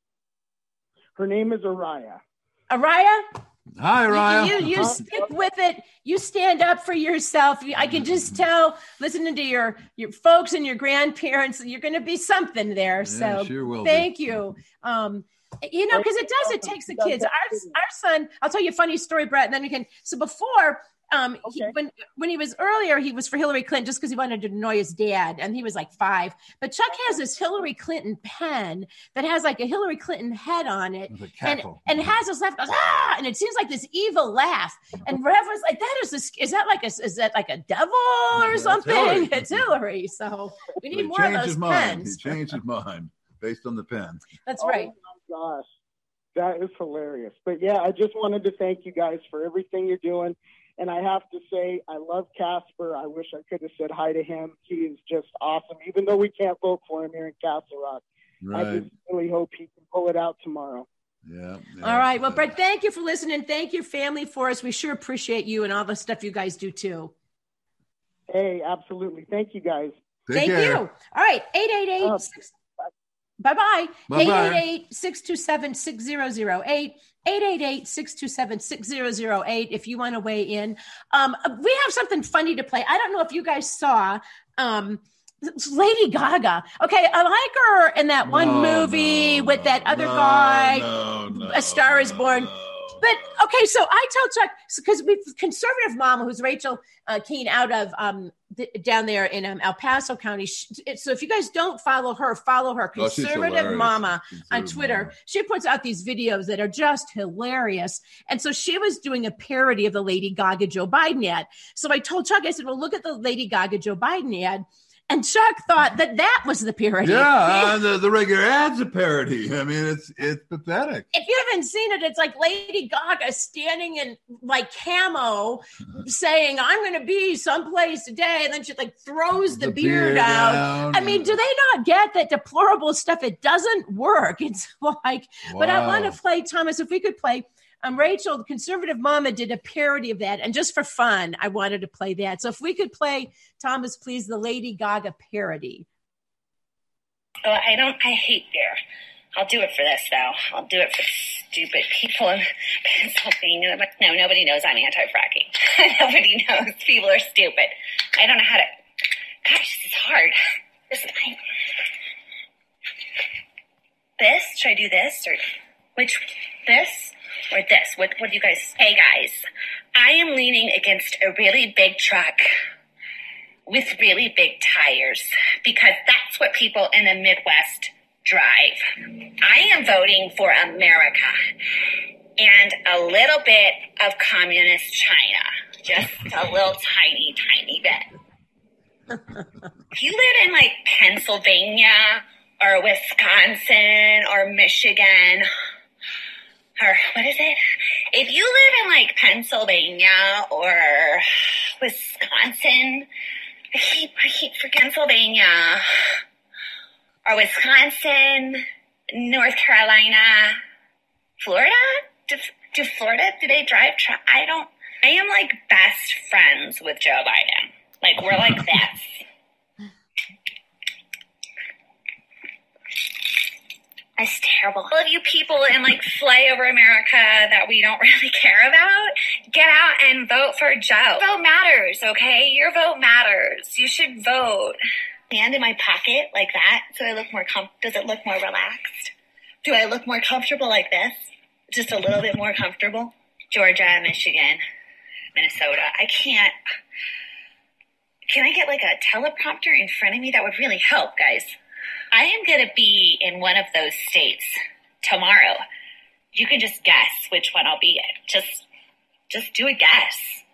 Her name is Araya. Araya? Hi, Araya. You, you, you stick with it. You stand up for yourself. You- I can just tell, listening to your, your folks and your grandparents, you're going to be something there. So sure will be. thank you. Um, you know, because it does, it takes the kids. Our, our son, I'll tell you a funny story, Brett, and then you can. So before, um, he, when when he was earlier, he was for Hillary Clinton just because he wanted to annoy his dad, and he was like five. But Chuck has this Hillary Clinton pen that has like a Hillary Clinton head on it, With a and cackle. and has this laugh, goes ah, and it seems like this evil laugh. And Rev was like, "That is this, is that like a is that like a devil or That's something?" Hillary. It's Hillary. So we He need more of changed those his mind. pens. He changed his mind based on the pen. That's right. Oh my gosh, that is hilarious. But yeah, I just wanted to thank you guys for everything you're doing. And I have to say, I love Casper. I wish I could have said hi to him. He is just awesome, even though we can't vote for him here in Castle Rock. Right. I just really hope he can pull it out tomorrow. Yeah. yeah. All right. Well, Uh, Brett, thank you for listening. Thank your family for us. We sure appreciate you and all the stuff you guys do too. Hey, absolutely. Thank you guys. Take Thank care. you. All right. eight eight eight Oh. Bye-bye. Bye-bye. eight eight eight, six two seven, six zero zero eight. eight eight eight, six two seven, six zero zero eight if you want to weigh in. Um, we have something funny to play. I don't know if you guys saw um, Lady Gaga. Okay, I like her in that one No, movie no, with that other no, guy, no, no, A Star is Born. no. But okay, so I tell Chuck because we conservative mom who's Rachel uh, Keene out of um, th- down there in um, El Paso County. She, so if you guys don't follow her, follow her Oh, she's conservative hilarious. mama on Conservative Twitter. mama. She puts out these videos that are just hilarious. And so she was doing a parody of the Lady Gaga Joe Biden ad. So I told Chuck, I said, well, look at the Lady Gaga Joe Biden ad. And Chuck thought that that was the parody. Yeah, uh, the, the regular ad's a parody. I mean, it's it's pathetic. If you haven't seen it, it's like Lady Gaga standing in like camo saying, I'm going to be someplace today. And then she like throws the, The beard, beard out. down. I mean, do they not get that deplorable stuff? It doesn't work. It's like, but I Wow. want to play, Thomas, if we could play. Um, Rachel, the conservative mama, did a parody of that. And just for fun, I wanted to play that. So if we could play, Thomas, please, the Lady Gaga parody. Oh, I don't, I hate beer. I'll do it for this, though. I'll do it for stupid people in Pennsylvania. But no, nobody knows I'm anti-fracking. Nobody knows. People are stupid. I don't know how to, gosh, this is hard. This is, I, this? Should I do this? Or which, this? Or this? What, what do you guys, hey guys, I am leaning against a really big truck with really big tires because that's what people in the Midwest drive. I am voting for America and a little bit of communist China. Just a little tiny, tiny bit. If you live in like Pennsylvania or Wisconsin or Michigan, or what is it? If you live in like Pennsylvania or Wisconsin, I keep, I keep for Pennsylvania or Wisconsin, North Carolina, Florida? Do, do Florida, do they drive truck? I don't, I am like best friends with Joe Biden. Like we're like this. It's terrible. All of you people in like flyover America that we don't really care about, get out and vote for Joe. Vote matters, okay? Your vote matters. You should vote. Hand in my pocket like that, so I look more com- does it look more relaxed? Do I look more comfortable like this? Just a little bit more comfortable? Georgia, Michigan, Minnesota. I can't. Can I get like a teleprompter in front of me? That would really help, guys. I am going to be in one of those states tomorrow. You can just guess which one I'll be in. Just, just do a guess.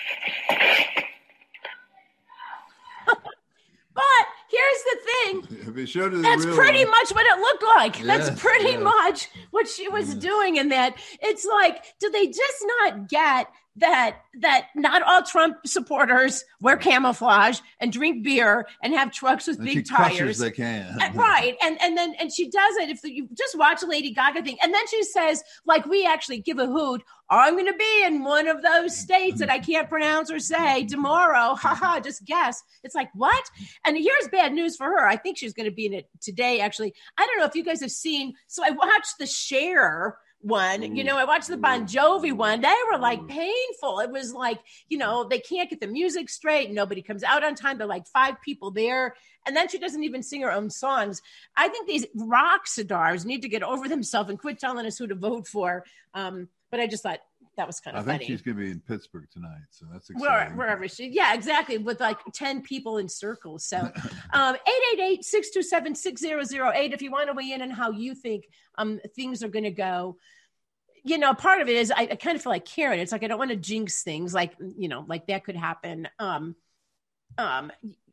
But here's the thing. If it showed her the That's real pretty one. much what it looked like. Yes, That's pretty yes. much what she was Yes. doing in that. It's like, do they just not get that that not all Trump supporters wear camouflage and drink beer and have trucks with And big she crushes tires? they can. And- right. And and then and she does it. If you just watch a Lady Gaga thing, and then she says, like, we actually give a hoot. I'm going to be in one of those states that I can't pronounce or say tomorrow. Ha ha, just guess. It's like, what? And here's bad news for her. I think she's going to be in it today, actually. I don't know if you guys have seen. So I watched the Cher one, you know, I watched the Bon Jovi one. They were like painful. It was like, you know, they can't get the music straight. Nobody comes out on time. They're like five people there. And then she doesn't even sing her own songs. I think these rock stars need to get over themselves and quit telling us who to vote for. Um, but I just thought that was kind I of think funny. she's going to be in Pittsburgh tonight, so that's Where, exciting. wherever she, yeah, exactly, with like ten people in circles. So, um, eight eight eight, six two seven, six zero zero eight. If you want to weigh in on how you think um things are going to go. You know, part of it is I, I kind of feel like Karen. It's like I don't want to jinx things, like you know, like that could happen. Um, um,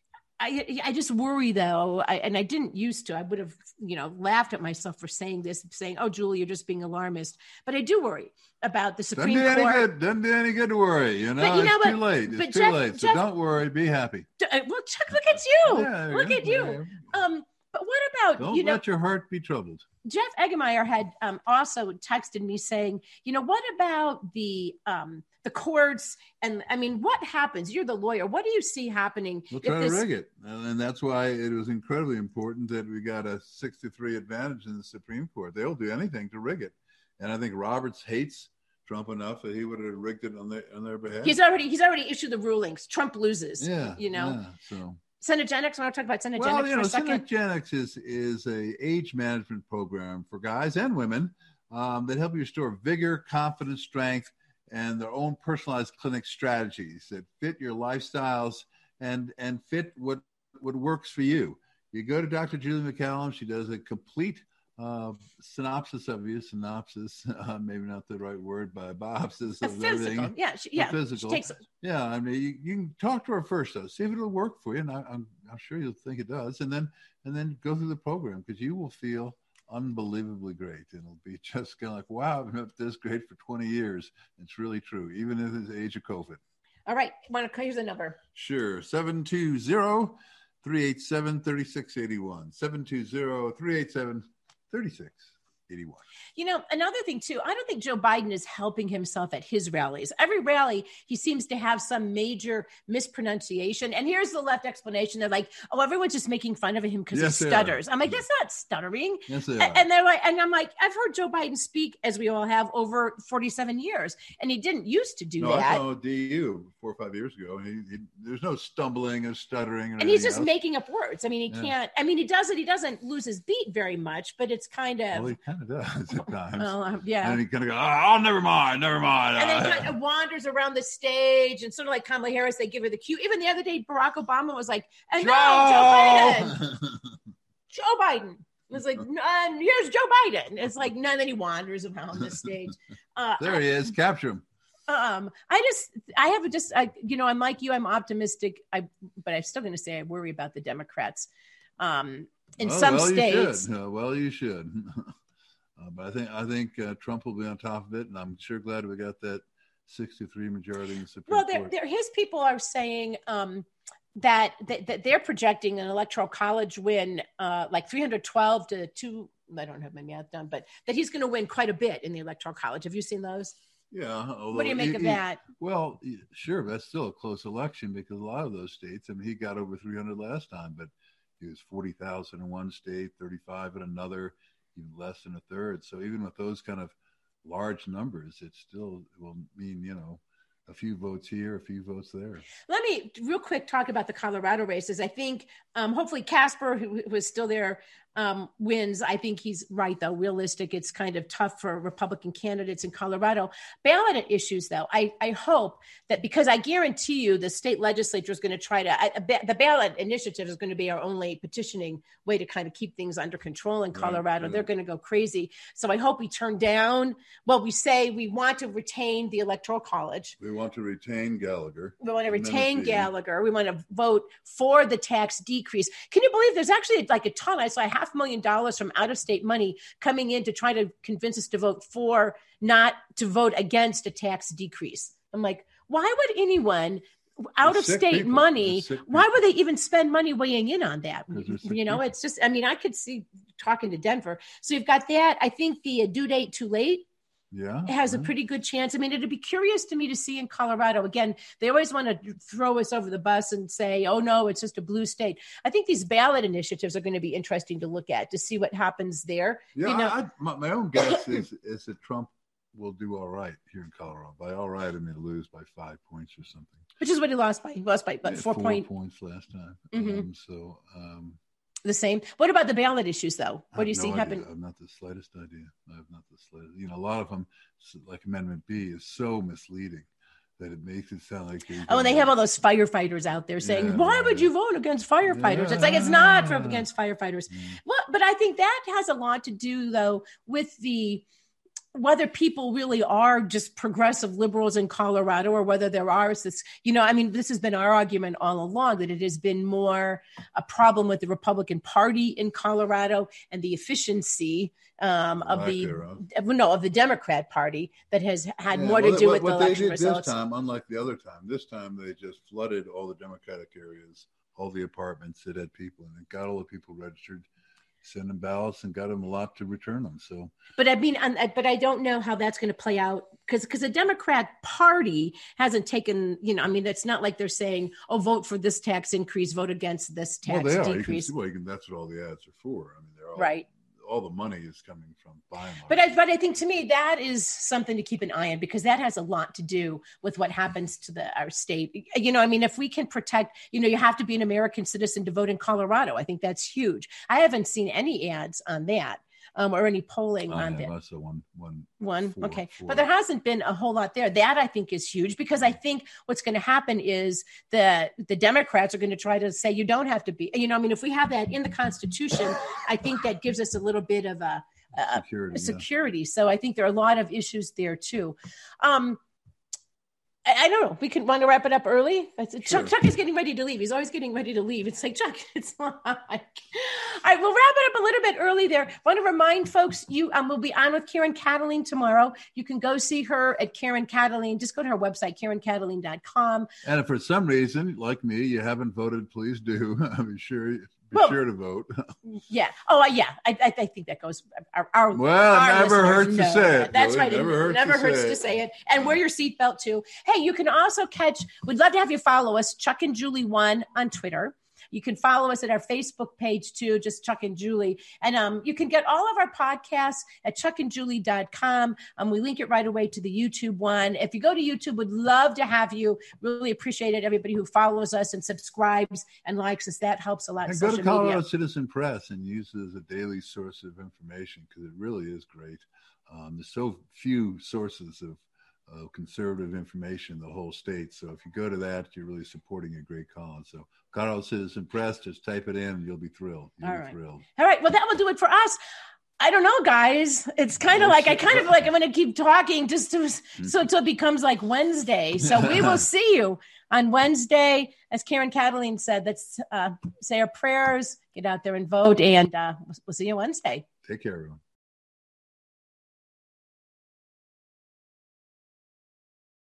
I I just worry though, I, and I didn't used to. I would have, you know, laughed at myself for saying this, saying, "Oh, Julie, you're just being alarmist." But I do worry about the Supreme Doesn't do Court. any good. Doesn't do any good to worry. You know, But you know it's what? too late. It's But too Jeff- late. So Jeff- don't worry. Be happy. Uh, Well, Chuck, look at you. Yeah, there look you at go. you. Um, but what about Don't you know? let your heart be troubled. Jeff Eggemeyer had um, also texted me saying, you know, what about the um, the courts? And I mean, what happens? You're the lawyer. What do you see happening? We'll if try this- to rig it. And, and that's why it was incredibly important that we got a six to three advantage in the Supreme Court. They'll do anything to rig it. And I think Roberts hates Trump enough that he would have rigged it on their, on their behalf. He's already he's already issued the rulings. Trump loses. yeah, You know, yeah, so. Senegenics. I want to talk about Senegenics Well, you for know, a second. Senegenics is is a age management program for guys and women um, that help you restore vigor, confidence, strength, and their own personalized clinic strategies that fit your lifestyles and and fit what what works for you. You go to Doctor Julie McCallum. She does a complete uh, synopsis of you. Synopsis, uh, maybe not the right word, but biopsis A of physical. everything. Yeah, she, A yeah. physical. She takes Yeah, I mean, you, you can talk to her first, though. See if it'll work for you, and I, I'm I'm sure you'll think it does. And then and then go through the program because you will feel unbelievably great. It'll be just kind of like, wow, I've been up this great for twenty years. It's really true, even in the age of COVID. All right. Want to here's the number. Sure, seven two zero, three eight seven, three six eight one. seven two zero, three eight seven, three six eight one. You know, another thing too, I don't think Joe Biden is helping himself at his rallies. Every rally, he seems to have some major mispronunciation. And here's the left explanation. They're like, oh, everyone's just making fun of him because Yes, he they stutters. are. I'm like, that's not stuttering. Yes, they A- are. And they're like, and I'm like, I've heard Joe Biden speak, as we all have, over forty-seven years. And he didn't used to do No, I that. saw D U four or five years ago. And he, he, there's no stumbling or stuttering. Or And he's anything just else. making up words. I mean, he Yeah. can't, I mean, he does it. He doesn't lose his beat very much, but it's kind of, Well, he kind of does at times. well, um, yeah. And he kind of goes, oh, never mind, never mind. And then Uh, kind of wanders around the stage, and sort of like Kamala Harris, they give her the cue. Even the other day, Barack Obama was like, and no, Joe Biden, Joe Biden. It was like, no, and here's Joe Biden. It's like, no, then he wanders around the stage. Uh, There he is. Capture him. um, I just, I have a just, I, you know, I'm like you, I'm optimistic. I, but I'm still going to say I worry about the Democrats. Um, in well, some well, states, You should. Uh, well, you should. uh, but I think I think uh, Trump will be on top of it, and I'm sure glad we got that sixty-three majority in the Supreme well, they're, Court. they're, his people are saying um, that, that that they're projecting an electoral college win, uh, like three hundred twelve to two. I don't have my math done, but that he's going to win quite a bit in the electoral college. Have you seen those? Yeah. What do you make he, of he- that? Well, he- sure, but that's still a close election because a lot of those states. I mean, he got over three hundred last time, but he was forty thousand in one state, thirty-five in another, even less than a third. So even with those kind of large numbers, it still will mean, you know, a few votes here, a few votes there. Let me real quick talk about the Colorado races. I think um, hopefully Casper, who, who is still there, um, wins. I think he's right, though. Realistic, it's kind of tough for Republican candidates in Colorado. Ballot issues, though, I, I hope that, because I guarantee you the state legislature is going to try to, I, the ballot initiative is going to be our only petitioning way to kind of keep things under control in Colorado. Right, right. They're going to go crazy. So I hope we turn down, well, we say we want to retain the Electoral College. We want to retain Gallagher. We want to retain Gallagher. We want to vote for the tax decrease. Can you believe there's actually like a ton, I saw half a million dollars from out-of-state money coming in to try to convince us to vote for, not to vote against a tax decrease. I'm like, why would anyone out-of-state money, why would they even spend money weighing in on that? You know, people. It's just, I mean, I could see talking to Denver. So you've got that. I think the due date too late. Yeah, it has yeah. a pretty good chance. I mean, it'd be curious to me to see in Colorado. Again, they always want to throw us over the bus and say, oh, no, it's just a blue state. I think these ballot initiatives are going to be interesting to look at, to see what happens there. Yeah, you know, I, my, my own guess is, is that Trump will do all right here in Colorado. By all right, I mean lose by five points or something. Which is what he lost by. He lost by but yeah, four, four point... points last time. Mm-hmm. Um, so um, the same. What about the ballot issues, though? What do you no see idea. happen? I have not the slightest idea. I have not the slightest. You know, a lot of them, like Amendment B, is so misleading that it makes it sound like. Oh, and they have all those firefighters out there saying, yeah, "Why right. would you vote against firefighters?" Yeah. It's like it's not for against firefighters. Mm. Well, but I think that has a lot to do, though, with the. Whether people really are just progressive liberals in Colorado or whether there are this, you know, I mean, this has been our argument all along, that it has been more a problem with the Republican Party in Colorado and the efficiency um, of the, no, of the Democrat Party that has had yeah, more to well, do what, with what the election they did results. This time, unlike the other time, this time they just flooded all the Democratic areas, all the apartments that had people in it, got all the people registered, send them ballots, and got them a lot to return them. So, but I mean, but I don't know how that's going to play out because because the Democrat Party hasn't taken, you know, I mean, it's not like they're saying, "Oh, vote for this tax increase, vote against this tax well, they are. decrease." You can see, well, you can, that's what all the ads are for. I mean, they're all right. All the money is coming from buying. But I, but I think to me that is something to keep an eye on because that has a lot to do with what happens to the our state. You know, I mean, if we can protect, you know, you have to be an American citizen to vote in Colorado. I think that's huge. I haven't seen any ads on that. Um, or any polling I on have that. Also one, one, one. Four, okay. Four. But there hasn't been a whole lot there. That I think is huge because I think what's going to happen is that the Democrats are going to try to say you don't have to be, you know, I mean, if we have that in the Constitution, I think that gives us a little bit of a, a security. A security. Yeah. So I think there are a lot of issues there too. Um, I, I don't know. We could want to wrap it up early. Sure. Chuck, Chuck is getting ready to leave. He's always getting ready to leave. It's like, Chuck, it's not. All right, we'll wrap it up a little bit early there. I want to remind folks, you um, will be on with Karen Kataline tomorrow. You can go see her at Karen Kataline. Just go to her website, karen kataline dot com. And if for some reason, like me, you haven't voted, please do. I'm sure. Be well, sure to vote. Yeah. Oh, yeah. I, I, I think that goes. Our, our well, our it never hurts know. to say it. That's Billy. right. It never it hurts, never to, hurts say to say it. And wear your seatbelt too. Hey, you can also catch. We'd love to have you follow us, Chuck and Julie One on Twitter. You can follow us at our Facebook page too, just Chuck and Julie. And um, you can get all of our podcasts at chuck and julie dot com. Um, we link it right away to the YouTube one. If you go to YouTube, we'd love to have you. Really appreciate it. Everybody who follows us and subscribes and likes us, that helps a lot. And social go to Colorado media. Citizen Press and use it as a daily source of information because it really is great. Um, there's so few sources of Uh, conservative information in the whole state. So if you go to that, you're really supporting a great cause. So Colorado Citizen Press, just type it in and you'll be thrilled. You'll All be right. thrilled. All right. Well, that will do it for us. I don't know, guys. It's kind of like, I kind of like, I'm going to keep talking just to, so until it becomes like Wednesday. So we will see you on Wednesday. As Karen Kataline said, let's uh, say our prayers, get out there and vote, and uh, we'll see you Wednesday. Take care, everyone.